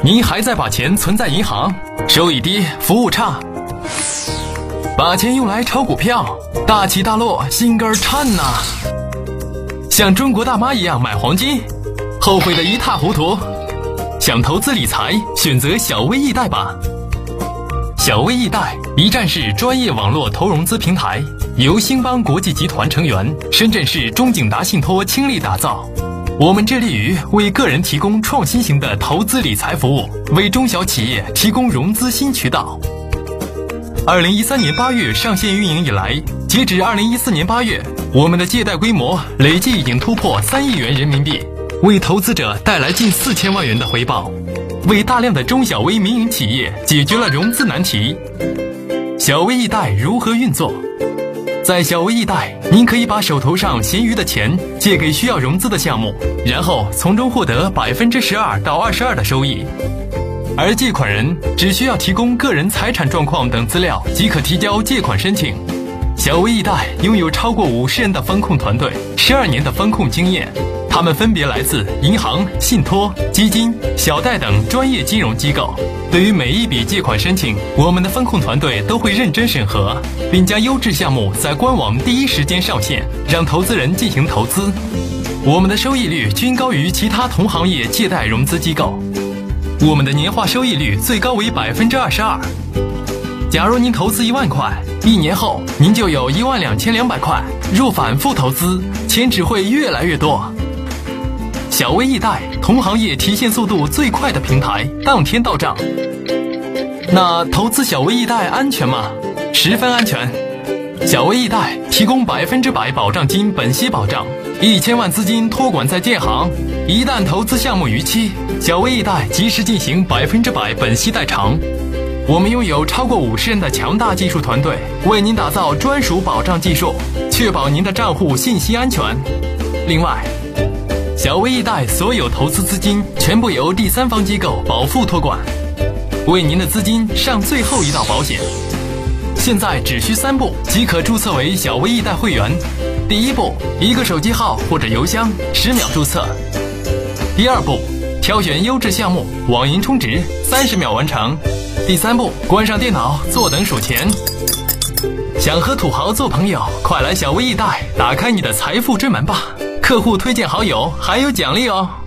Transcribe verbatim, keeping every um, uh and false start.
您还在把钱存在银行，收益低，服务差，把钱用来炒股票，大起大落，心肝颤呐、啊。像中国大妈一样买黄金，后悔得一塌糊涂。想投资理财，选择小微易贷吧。小微易贷一站式专业网络投融资平台，由兴邦国际集团成员深圳市中景达信托倾力打造。我们致力于为个人提供创新型的投资理财服务，为中小企业提供融资新渠道。二零一三年八月上线运营以来，截止二零一四年八月，我们的借贷规模累计已经突破三亿元人民币，为投资者带来近四千万元的回报，为大量的中小微民营企业解决了融资难题。小微易贷如何运作？在小微易贷，您可以把手头上闲余的钱借给需要融资的项目，然后从中获得百分之十二到二十二的收益。而借款人只需要提供个人财产状况等资料，即可提交借款申请。小微易贷拥有超过五十人的风控团队，十二年的风控经验，他们分别来自银行、信托、基金、小贷等专业金融机构。对于每一笔借款申请，我们的风控团队都会认真审核，并将优质项目在官网第一时间上线，让投资人进行投资。我们的收益率均高于其他同行业借贷融资机构，我们的年化收益率最高为百分之二十二。假如您投资一万块，一年后您就有一万两千两百块。若反复投资，钱只会越来越多。小微易贷，同行业提现速度最快的平台，当天到账。那投资小微易贷安全吗？十分安全。小微易贷提供百分之百保障金本息保障，一千万资金托管在建行，一旦投资项目逾期，小微易贷及时进行百分之百本息代偿。我们拥有超过五十人的强大技术团队，为您打造专属保障技术，确保您的账户信息安全。另外，小微易贷所有投资资金全部由第三方机构保付托管，为您的资金上最后一道保险。现在只需三步即可注册为小微易贷会员。第一步，一个手机号或者邮箱，十秒注册。第二步，挑选优质项目，网银充值，三十秒完成。第三步，关上电脑，坐等数钱。想和土豪做朋友，快来小微易贷，打开你的财富之门吧！客户推荐好友，还有奖励哦。